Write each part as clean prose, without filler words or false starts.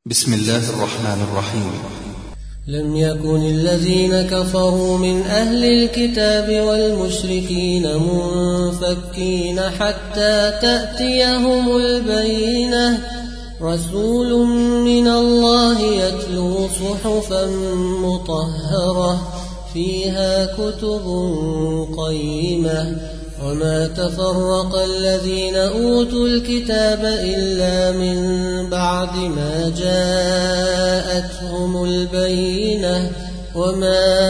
بسم الله الرحمن الرحيم. لم يكن الذين كفروا من أهل الكتاب والمشركين منفكين حتى تأتيهم البينة رسول من الله يتلو صحفا مطهرة فيها كتب قيمة وما تفرق الذين أوتوا الكتاب إلا من بعد ما جاءتهم البينة وما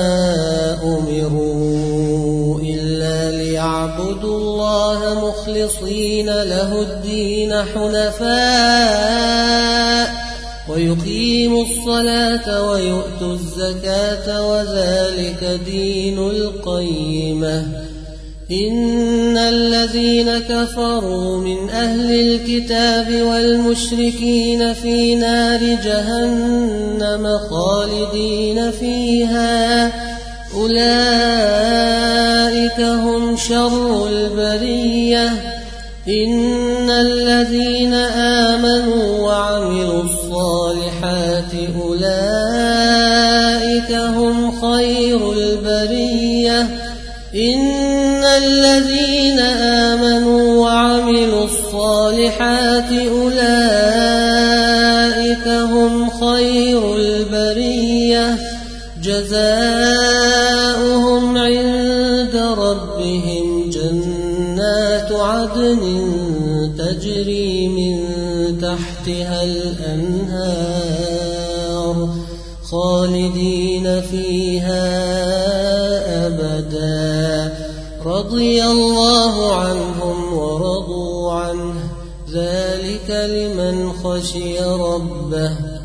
أمروا إلا ليعبدوا الله مخلصين له الدين حنفاء ويقيموا الصلاة ويؤتوا الزكاة وذلك دين القيمة. إن الذين كفروا من أهل الكتاب والمشركين في نار جهنم خالدين فيها أولئك هم شر البرية. إن الذين آمنوا وعملوا الصالحات أولئك هم خير البرية. إن الذين آمنوا وعملوا الصالحات أولئك هم خير البرية جزاؤهم عند ربهم جنات عدن تجري من تحتها الأنهار خالدين فيها أبدا رضي الله عنهم ورضوا عنه ذلك لمن خشي ربه.